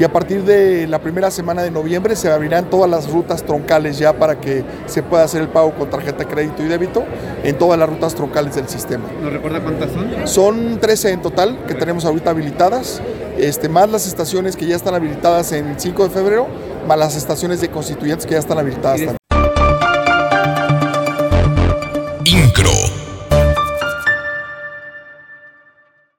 y a partir de la primera semana de noviembre se abrirán todas las rutas troncales ya para que se pueda hacer el pago con tarjeta de crédito y débito en todas las rutas troncales del sistema. ¿Nos recuerda cuántas son? Son 13 en total que tenemos ahorita habilitadas, más las estaciones que ya están habilitadas en 5 de febrero, más las estaciones de Constituyentes que ya están habilitadas también.